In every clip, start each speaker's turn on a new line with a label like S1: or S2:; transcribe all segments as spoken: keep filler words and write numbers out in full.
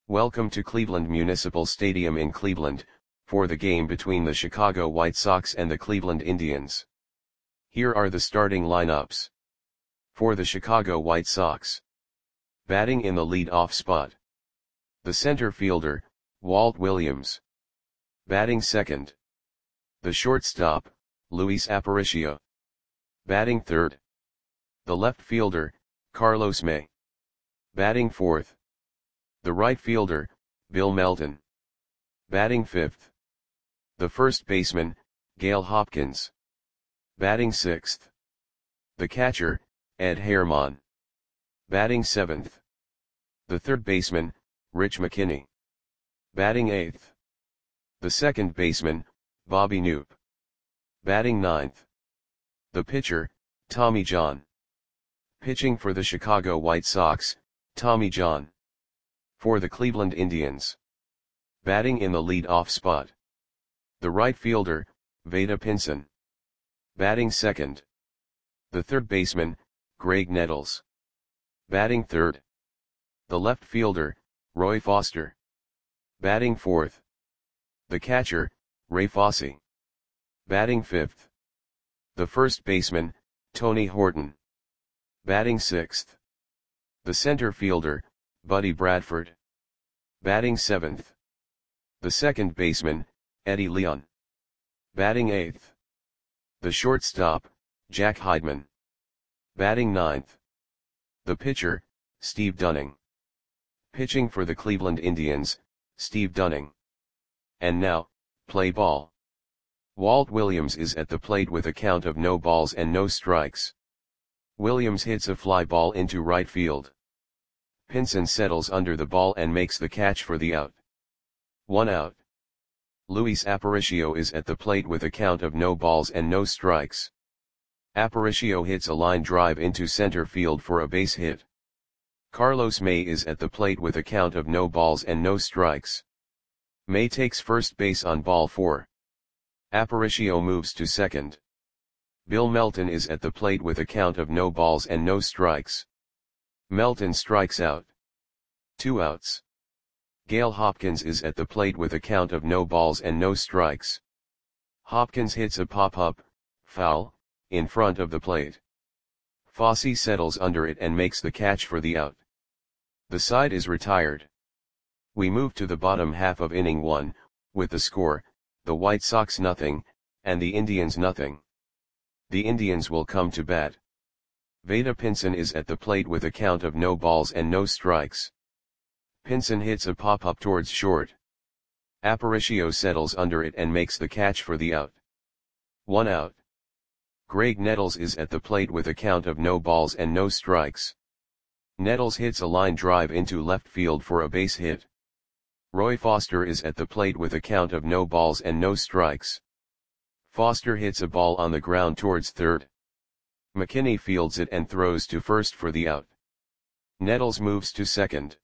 S1: Welcome to Cleveland Municipal Stadium in Cleveland, for the game between the Chicago White Sox and the Cleveland Indians. Here are the starting lineups. For the Chicago White Sox. Batting in the lead-off spot. The center fielder, Walt Williams. Batting second. The shortstop, Luis Aparicio. Batting third. The left fielder, Carlos May. Batting fourth. The right fielder, Bill Melton. Batting fifth. The first baseman, Gail Hopkins. Batting sixth. The catcher, Ed Herman. Batting seventh. The third baseman, Rich McKinney. Batting eighth. The second baseman, Bobby Knoop. Batting ninth. The pitcher, Tommy John. Pitching for the Chicago White Sox, Tommy John. For the Cleveland Indians. Batting in the lead-off spot. The right fielder, Vada Pinson. Batting second. The third baseman, Greg Nettles. Batting third. The left fielder, Roy Foster. Batting fourth. The catcher, Ray Fosse. Batting fifth. The first baseman, Tony Horton. Batting sixth. The center fielder, Buddy Bradford. Batting seventh. The second baseman, Eddie Leon. Batting eighth. The shortstop, Jack Heidman. Batting ninth. The pitcher, Steve Dunning. Pitching for the Cleveland Indians, Steve Dunning. And now, play ball. Walt Williams is at the plate with a count of no balls and no strikes. Williams hits a fly ball into right field. Pinson settles under the ball and makes the catch for the out. One out. Luis Aparicio is at the plate with a count of no balls and no strikes. Aparicio hits a line drive into center field for a base hit. Carlos May is at the plate with a count of no balls and no strikes. May takes first base on ball four. Aparicio moves to second. Bill Melton is at the plate with a count of no balls and no strikes. Melton strikes out. Two outs. Gail Hopkins is at the plate with a count of no balls and no strikes. Hopkins hits a pop-up, foul, in front of the plate. Fosse settles under it and makes the catch for the out. The side is retired. We move to the bottom half of inning one, with the score, the White Sox nothing, and the Indians nothing. The Indians will come to bat. Vada Pinson is at the plate with a count of no balls and no strikes. Pinson hits a pop-up towards short. Aparicio settles under it and makes the catch for the out. One out. Greg Nettles is at the plate with a count of no balls and no strikes. Nettles hits a line drive into left field for a base hit. Roy Foster is at the plate with a count of no balls and no strikes. Foster hits a ball on the ground towards third. McKinney fields it and throws to first for the out. Nettles moves to second.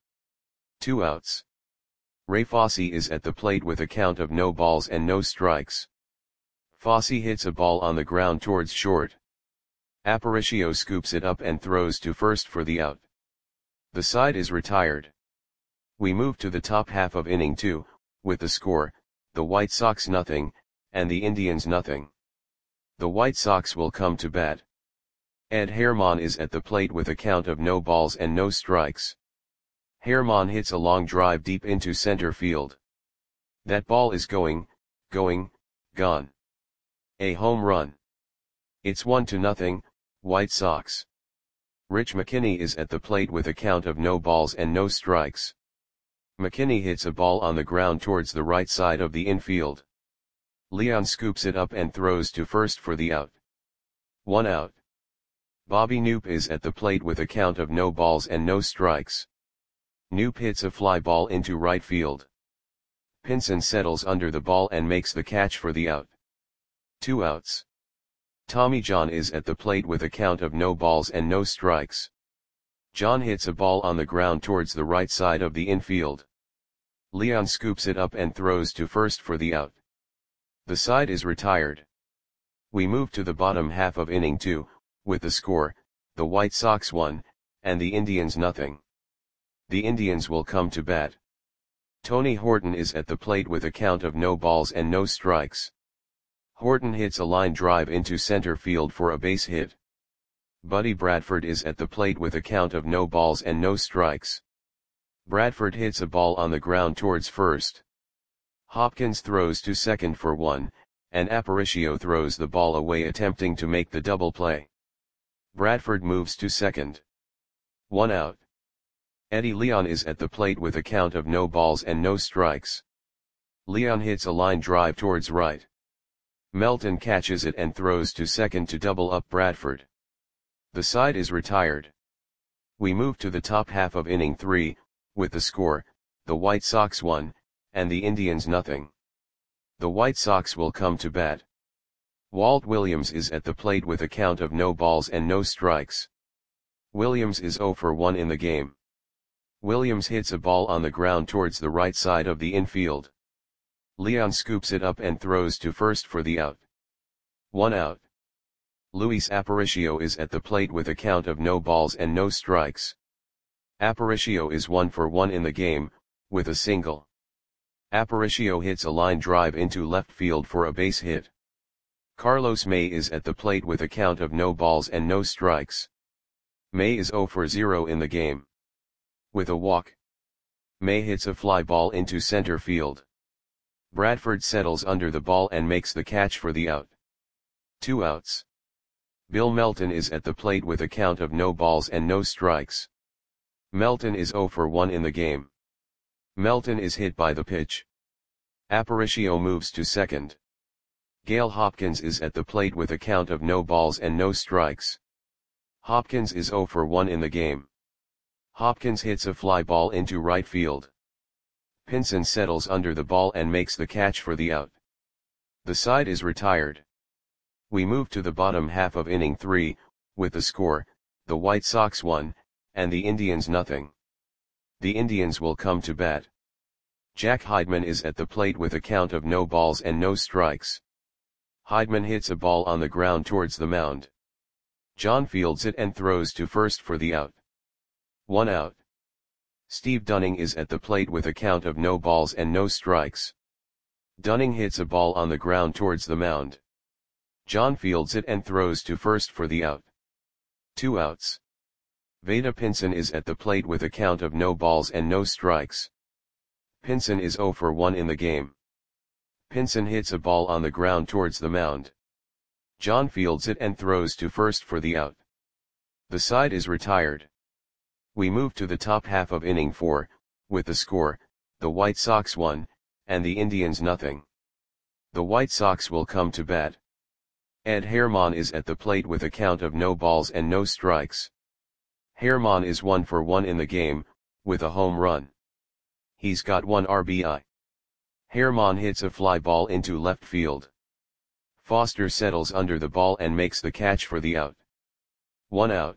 S1: Two outs. Ray Fosse is at the plate with a count of no balls and no strikes. Fosse hits a ball on the ground towards short. Aparicio scoops it up and throws to first for the out. The side is retired. We move to the top half of inning two, with the score, the White Sox nothing, and the Indians nothing. The White Sox will come to bat. Ed Herman is at the plate with a count of no balls and no strikes. Herman hits a long drive deep into center field. That ball is going, going, gone. A home run. It's one to nothing, White Sox. Rich McKinney is at the plate with a count of no balls and no strikes. McKinney hits a ball on the ground towards the right side of the infield. Leon scoops it up and throws to first for the out. One out. Bobby Knoop is at the plate with a count of no balls and no strikes. Knoop hits a fly ball into right field. Pinson settles under the ball and makes the catch for the out. Two outs. Tommy John is at the plate with a count of no balls and no strikes. John hits a ball on the ground towards the right side of the infield. Leon scoops it up and throws to first for the out. The side is retired. We move to the bottom half of inning two, with the score, the White Sox one, and the Indians nothing. The Indians will come to bat. Tony Horton is at the plate with a count of no balls and no strikes. Horton hits a line drive into center field for a base hit. Buddy Bradford is at the plate with a count of no balls and no strikes. Bradford hits a ball on the ground towards first. Hopkins throws to second for one, and Aparicio throws the ball away attempting to make the double play. Bradford moves to second. One out. Eddie Leon is at the plate with a count of no balls and no strikes. Leon hits a line drive towards right. Melton catches it and throws to second to double up Bradford. The side is retired. We move to the top half of inning three, with the score, the White Sox one, and the Indians nothing. The White Sox will come to bat. Walt Williams is at the plate with a count of no balls and no strikes. Williams is oh for one in the game. Williams hits a ball on the ground towards the right side of the infield. Leon scoops it up and throws to first for the out. One out. Luis Aparicio is at the plate with a count of no balls and no strikes. Aparicio is one for one in the game, with a single. Aparicio hits a line drive into left field for a base hit. Carlos May is at the plate with a count of no balls and no strikes. May is oh for zero in the game. With a walk, May hits a fly ball into center field. Bradford settles under the ball and makes the catch for the out. Two outs. Bill Melton is at the plate with a count of no balls and no strikes. Melton is oh for one in the game. Melton is hit by the pitch. Aparicio moves to second. Gale Hopkins is at the plate with a count of no balls and no strikes. Hopkins is oh for one in the game. Hopkins hits a fly ball into right field. Pinson settles under the ball and makes the catch for the out. The side is retired. We move to the bottom half of inning three, with the score, the White Sox one, and the Indians nothing. The Indians will come to bat. Jack Heidman is at the plate with a count of no balls and no strikes. Heidman hits a ball on the ground towards the mound. John fields it and throws to first for the out. One out. Steve Dunning is at the plate with a count of no balls and no strikes. Dunning hits a ball on the ground towards the mound. John fields it and throws to first for the out. Two outs. Vada Pinson is at the plate with a count of no balls and no strikes. Pinson is oh for one in the game. Pinson hits a ball on the ground towards the mound. John fields it and throws to first for the out. The side is retired. We move to the top half of inning four, with the score, the White Sox one, and the Indians nothing. The White Sox will come to bat. Ed Herman is at the plate with a count of no balls and no strikes. Herman is one for one in the game, with a home run. He's got one R B I. Herman hits a fly ball into left field. Foster settles under the ball and makes the catch for the out. One out.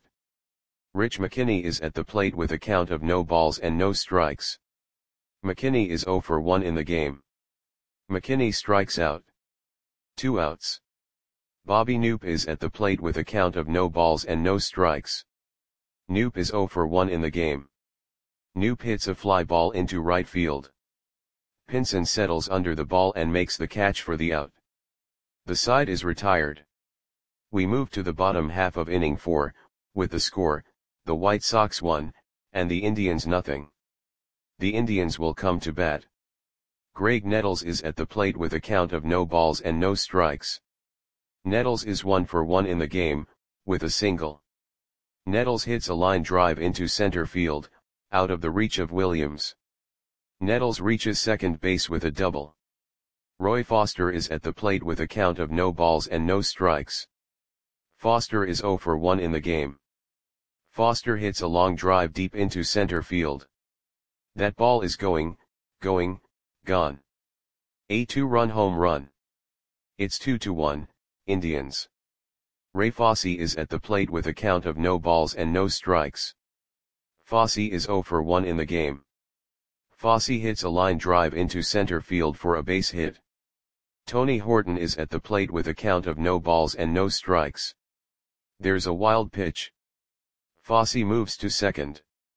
S1: Rich McKinney is at the plate with a count of no balls and no strikes. McKinney is oh for one in the game. McKinney strikes out. Two outs. Bobby Knoop is at the plate with a count of no balls and no strikes. Knoop is oh for one in the game. Knoop hits a fly ball into right field. Pinson settles under the ball and makes the catch for the out. The side is retired. We move to the bottom half of inning four, with the score, the White Sox one, and the Indians nothing. The Indians will come to bat. Greg Nettles is at the plate with a count of no balls and no strikes. Nettles is one for one in the game, with a single. Nettles hits a line drive into center field, out of the reach of Williams. Nettles reaches second base with a double. Roy Foster is at the plate with a count of no balls and no strikes. Foster is oh for one in the game. Foster hits a long drive deep into center field. That ball is going, going, gone. A two-run home run. It's two to one, Indians. Ray Fosse is at the plate with a count of no balls and no strikes. Fosse is oh for one in the game. Fosse hits a line drive into center field for a base hit. Tony Horton is at the plate with a count of no balls and no strikes. There's a wild pitch. Fosse moves to second.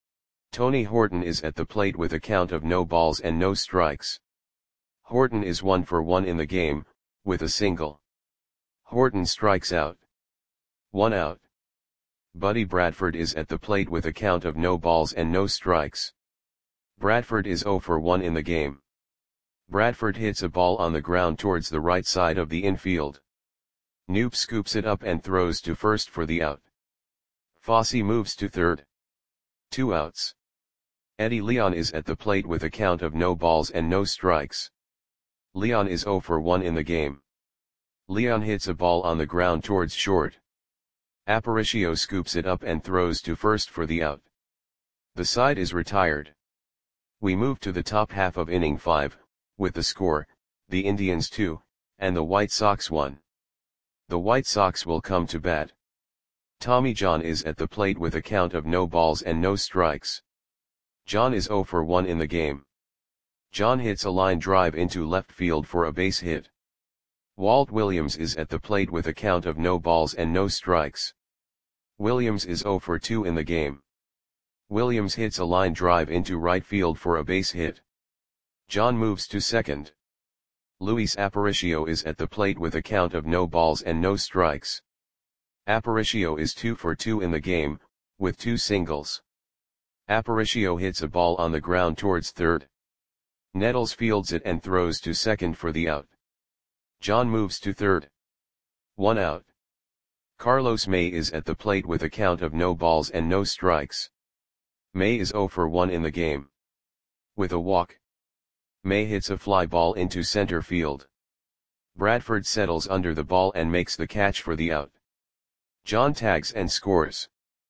S1: Tony Horton is at the plate with a count of no balls and no strikes. Horton is one for one in the game, with a single. Horton strikes out. One out. Buddy Bradford is at the plate with a count of no balls and no strikes. Bradford is zero for one in the game. Bradford hits a ball on the ground towards the right side of the infield. Knoop scoops it up and throws to first for the out. Fosse moves to third. Two outs. Eddie Leon is at the plate with a count of no balls and no strikes. Leon is zero for one in the game. Leon hits a ball on the ground towards short. Aparicio scoops it up and throws to first for the out. The side is retired. We move to the top half of inning five, with the score, the Indians two, and the White Sox one. The White Sox will come to bat. Tommy John is at the plate with a count of no balls and no strikes. John is zero for one in the game. John hits a line drive into left field for a base hit. Walt Williams is at the plate with a count of no balls and no strikes. Williams is zero for two in the game. Williams hits a line drive into right field for a base hit. John moves to second. Luis Aparicio is at the plate with a count of no balls and no strikes. Aparicio is two for two in the game, with two singles. Aparicio hits a ball on the ground towards third. Nettles fields it and throws to second for the out. John moves to third. One out. Carlos May is at the plate with a count of no balls and no strikes. May is zero for one in the game. With a walk, May hits a fly ball into center field. Bradford settles under the ball and makes the catch for the out. John tags and scores.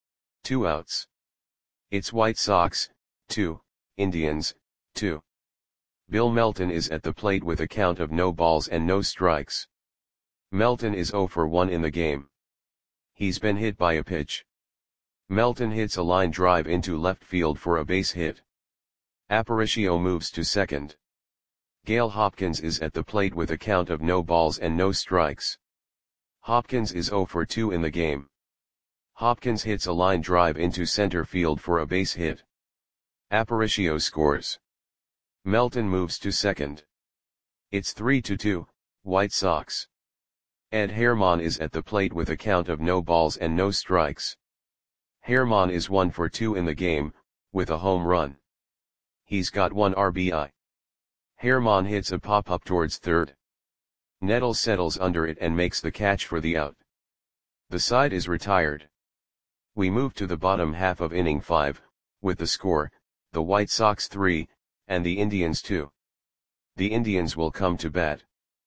S1: Two outs. It's White Sox, two, Indians, two. Bill Melton is at the plate with a count of no balls and no strikes. Melton is zero for one in the game. He's been hit by a pitch. Melton hits a line drive into left field for a base hit. Aparicio moves to second. Gale Hopkins is at the plate with a count of no balls and no strikes. Hopkins is zero for two in the game. Hopkins hits a line drive into center field for a base hit. Aparicio scores. Melton moves to second. It's three to two, White Sox. Ed Herman is at the plate with a count of no balls and no strikes. Herman is one for two in the game, with a home run. He's got one R B I. Herman hits a pop-up towards third. Nettles settles under it and makes the catch for the out. The side is retired. We move to the bottom half of inning five, with the score, the White Sox three, and the Indians two. The Indians will come to bat.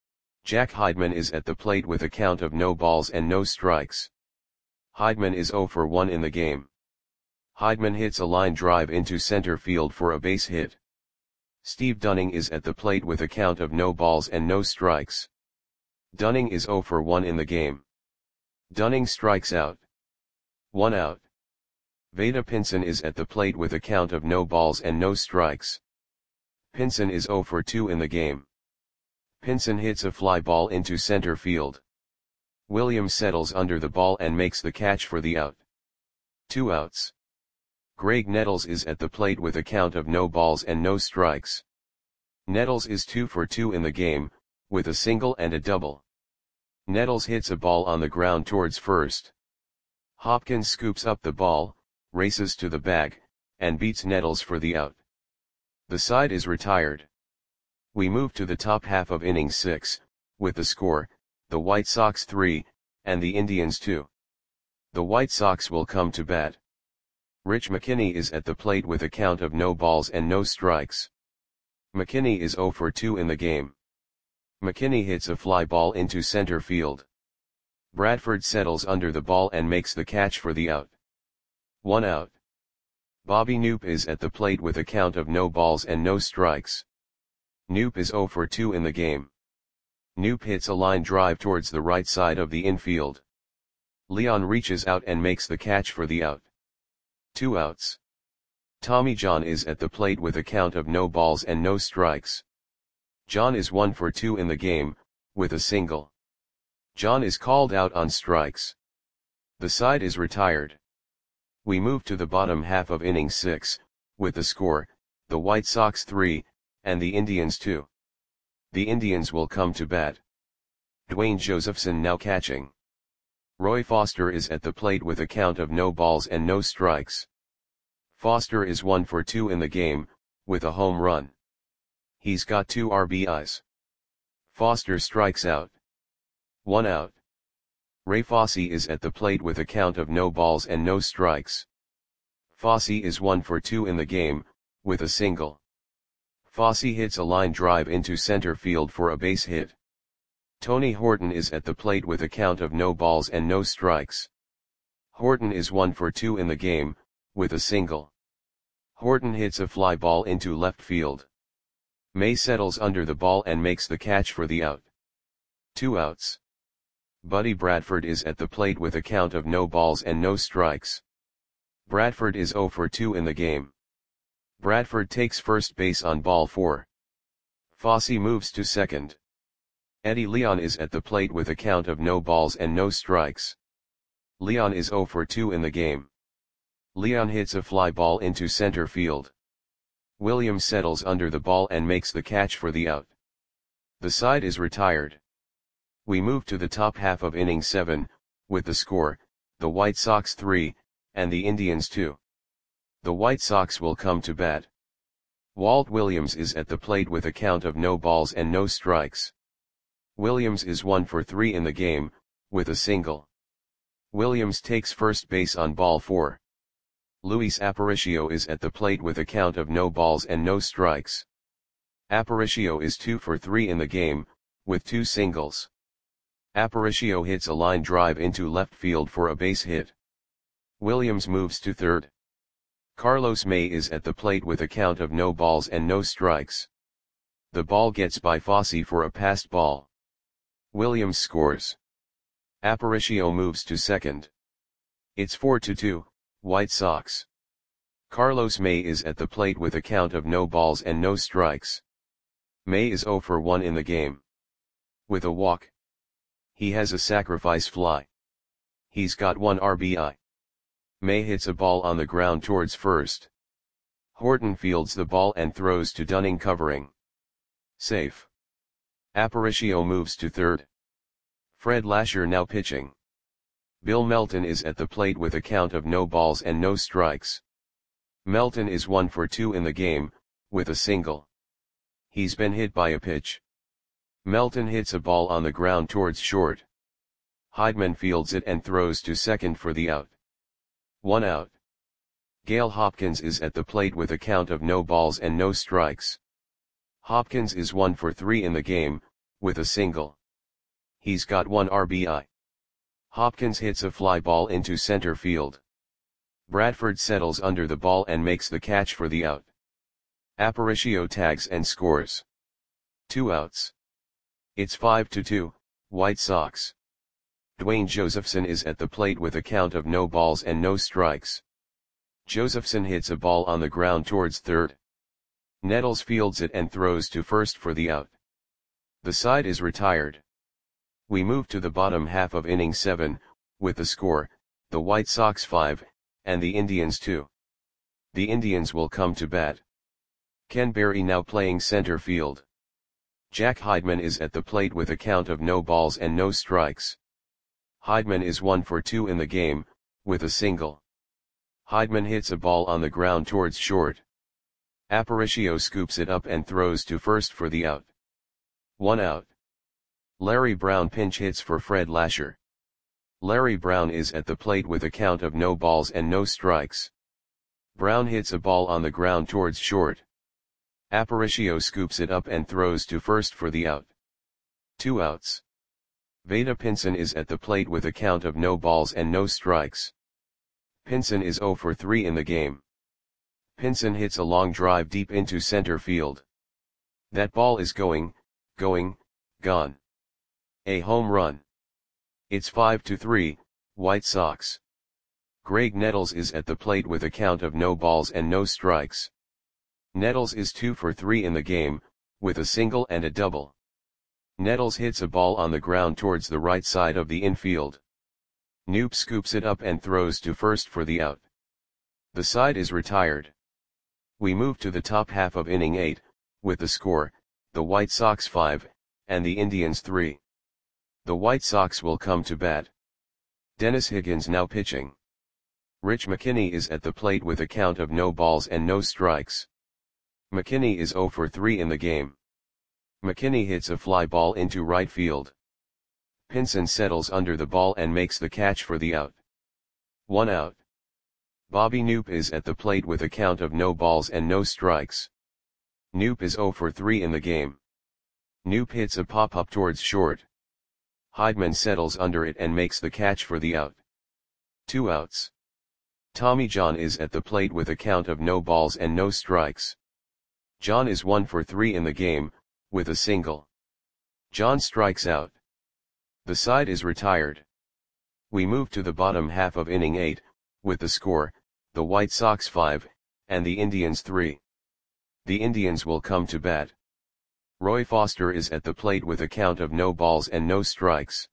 S1: Jack Heidman is at the plate with a count of no balls and no strikes. Heidman is zero for one in the game. Heidman hits a line drive into center field for a base hit. Steve Dunning is at the plate with a count of no balls and no strikes. Dunning is zero for one in the game. Dunning strikes out. One out. Vada Pinson is at the plate with a count of no balls and no strikes. Pinson is zero for two in the game. Pinson hits a fly ball into center field. Williams settles under the ball and makes the catch for the out. Two outs. Greg Nettles is at the plate with a count of no balls and no strikes. Nettles is two for two in the game, with a single and a double. Nettles hits a ball on the ground towards first. Hopkins scoops up the ball, races to the bag, and beats Nettles for the out. The side is retired. We move to the top half of inning six, with the score, the White Sox three, and the Indians two. The White Sox will come to bat. Rich McKinney is at the plate with a count of no balls and no strikes. McKinney is zero for two in the game. McKinney hits a fly ball into center field. Bradford settles under the ball and makes the catch for the out. One out. Bobby Knoop is at the plate with a count of no balls and no strikes. Knoop is zero for two in the game. Knoop hits a line drive towards the right side of the infield. Leon reaches out and makes the catch for the out. Two outs. Tommy John is at the plate with a count of no balls and no strikes. John is one for two in the game, with a single. John is called out on strikes. The side is retired. We move to the bottom half of inning six, with the score, the White Sox three, and the Indians two. The Indians will come to bat. Dwayne Josephson now catching. Roy Foster is at the plate with a count of no balls and no strikes. Foster is one for two in the game, with a home run. He's got two R B Is. Foster strikes out. One out. Ray Fosse is at the plate with a count of no balls and no strikes. Fosse is one for two in the game, with a single. Fosse hits a line drive into center field for a base hit. Tony Horton is at the plate with a count of no balls and no strikes. Horton is one for two in the game, with a single. Horton hits a fly ball into left field. May settles under the ball and makes the catch for the out. Two outs. Buddy Bradford is at the plate with a count of no balls and no strikes. Bradford is zero for two in the game. Bradford takes first base on ball four. Fosse moves to second. Eddie Leon is at the plate with a count of no balls and no strikes. Leon is zero for two in the game. Leon hits a fly ball into center field. Williams settles under the ball and makes the catch for the out. The side is retired. We move to the top half of inning seven, with the score, the White Sox three, and the Indians two. The White Sox will come to bat. Walt Williams is at the plate with a count of no balls and no strikes. Williams is one for three in the game, with a single. Williams takes first base on ball four. Luis Aparicio is at the plate with a count of no balls and no strikes. Aparicio is two for three in the game, with two singles. Aparicio hits a line drive into left field for a base hit. Williams moves to third. Carlos May is at the plate with a count of no balls and no strikes. The ball gets by Fosse for a passed ball. Williams scores. Aparicio moves to second. It's four to two, White Sox. Carlos May is at the plate with a count of no balls and no strikes. May is zero for one in the game. With a walk. He has a sacrifice fly. He's got one R B I. May hits a ball on the ground towards first. Horton fields the ball and throws to Dunning covering. Safe. Aparicio moves to third. Fred Lasher now pitching. Bill Melton is at the plate with a count of no balls and no strikes. Melton is one for two in the game, with a single. He's been hit by a pitch. Melton hits a ball on the ground towards short. Heidman fields it and throws to second for the out. One out. Gale Hopkins is at the plate with a count of no balls and no strikes. Hopkins is one for three in the game, with a single. He's got one R B I. Hopkins hits a fly ball into center field. Bradford settles under the ball and makes the catch for the out. Aparicio tags and scores. Two outs. It's five to two, White Sox. Dwayne Josephson is at the plate with a count of no balls and no strikes. Josephson hits a ball on the ground towards third. Nettles fields it and throws to first for the out. The side is retired. We move to the bottom half of inning seven, with the score, the White Sox five, and the Indians two. The Indians will come to bat. Ken Berry now playing center field. Jack Heidman is at the plate with a count of no balls and no strikes. Heidman is one for two in the game, with a single. Heidman hits a ball on the ground towards short. Aparicio scoops it up and throws to first for the out. One out. Larry Brown pinch hits for Fred Lasher. Larry Brown is at the plate with a count of no balls and no strikes. Brown hits a ball on the ground towards short. Aparicio scoops it up and throws to first for the out. Two outs. Vada Pinson is at the plate with a count of no balls and no strikes. Pinson is zero for three in the game. Pinson hits a long drive deep into center field. That ball is going, going, gone. A home run. It's five to three, White Sox. Greg Nettles is at the plate with a count of no balls and no strikes. Nettles is two for three in the game, with a single and a double. Nettles hits a ball on the ground towards the right side of the infield. Knoop scoops it up and throws to first for the out. The side is retired. We move to the top half of inning eight, with the score, the White Sox five, and the Indians three. The White Sox will come to bat. Dennis Higgins now pitching. Rich McKinney is at the plate with a count of no balls and no strikes. McKinney is oh for three in the game. McKinney hits a fly ball into right field. Pinson settles under the ball and makes the catch for the out. One out. Bobby Knoop is at the plate with a count of no balls and no strikes. Knoop is oh for three in the game. Knoop hits a pop-up towards short. Heidman settles under it and makes the catch for the out. Two outs. Tommy John is at the plate with a count of no balls and no strikes. John is one for three in the game, with a single. John strikes out. The side is retired. We move to the bottom half of inning eight, with the score, the White Sox five, and the Indians three. The Indians will come to bat. Roy Foster is at the plate with a count of no balls and no strikes.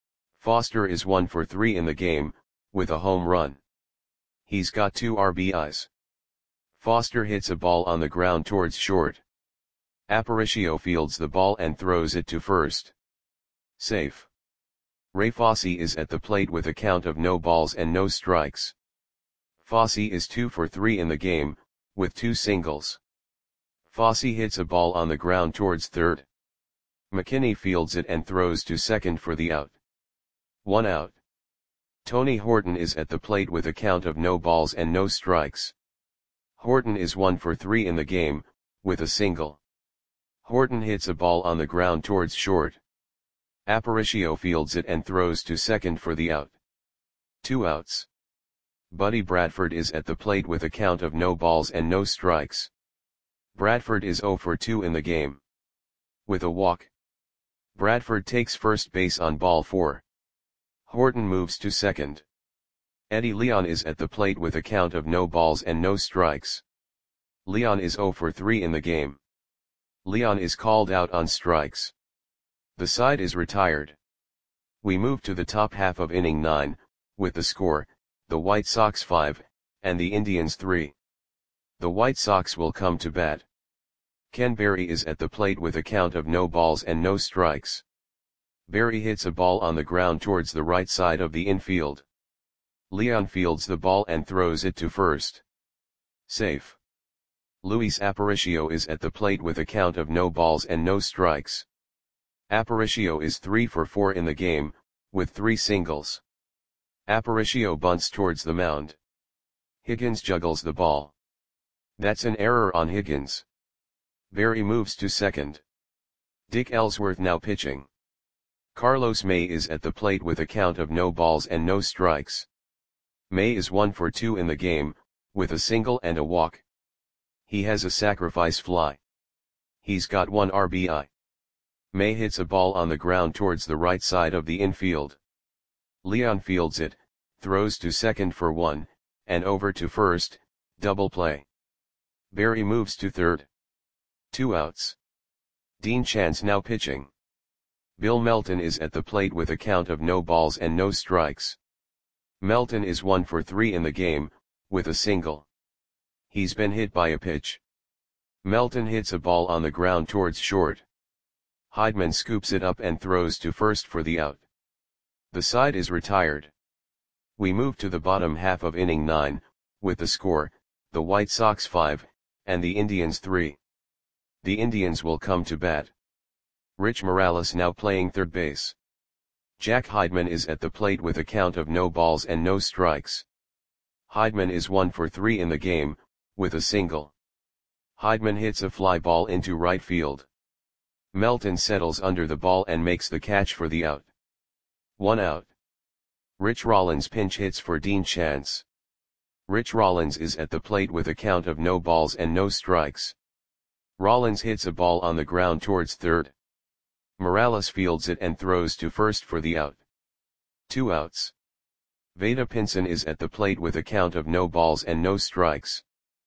S1: Foster is one for three in the game, with a home run. He's got two R B Is. Foster hits a ball on the ground towards short. Aparicio fields the ball and throws it to first. Safe. Ray Fosse is at the plate with a count of no balls and no strikes. Fosse is two for three in the game, with two singles. Fosse hits a ball on the ground towards third. McKinney fields it and throws to second for the out. One out. Tony Horton is at the plate with a count of no balls and no strikes. Horton is one for three in the game, with a single. Horton hits a ball on the ground towards short. Aparicio fields it and throws to second for the out. Two outs. Buddy Bradford is at the plate with a count of no balls and no strikes. Bradford is oh for two in the game. With a walk. Bradford takes first base on ball four. Horton moves to second. Eddie Leon is at the plate with a count of no balls and no strikes. Leon is oh for three in the game. Leon is called out on strikes. The side is retired. We move to the top half of inning nine, with the score, the White Sox five, and the Indians three. The White Sox will come to bat. Ken Berry is at the plate with a count of no balls and no strikes. Berry hits a ball on the ground towards the right side of the infield. Leon fields the ball and throws it to first. Safe. Luis Aparicio is at the plate with a count of no balls and no strikes. Aparicio is three for four in the game, with three singles. Aparicio bunts towards the mound. Higgins juggles the ball. That's an error on Higgins. Berry moves to second. Dick Ellsworth now pitching. Carlos May is at the plate with a count of no balls and no strikes. May is one for two in the game, with a single and a walk. He has a sacrifice fly. He's got one R B I. May hits a ball on the ground towards the right side of the infield. Leon fields it, throws to second for one, and over to first, double play. Berry moves to third. Two outs. Dean Chance now pitching. Bill Melton is at the plate with a count of no balls and no strikes. Melton is one for three in the game, with a single. He's been hit by a pitch. Melton hits a ball on the ground towards short. Heidman scoops it up and throws to first for the out. The side is retired. We move to the bottom half of inning nine, with the score, the White Sox five, and the Indians three. The Indians will come to bat. Rich Morales now playing third base. Jack Heidman is at the plate with a count of no balls and no strikes. Heidman is one for three in the game, with a single. Heidman hits a fly ball into right field. Melton settles under the ball and makes the catch for the out. One out. Rich Rollins pinch hits for Dean Chance. Rich Rollins is at the plate with a count of no balls and no strikes. Rollins hits a ball on the ground towards third. Morales fields it and throws to first for the out. Two outs. Vada Pinson is at the plate with a count of no balls and no strikes.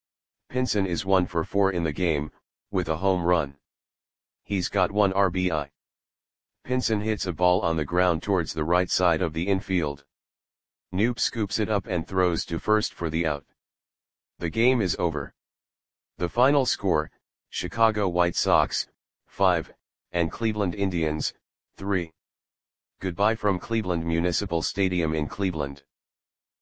S1: Pinson is one for four in the game, with a home run. He's got one R B I. Pinson hits a ball on the ground towards the right side of the infield. Knoop scoops it up and throws to first for the out. The game is over. The final score, Chicago White Sox, five, and Cleveland Indians, three. Goodbye from Cleveland Municipal Stadium in Cleveland.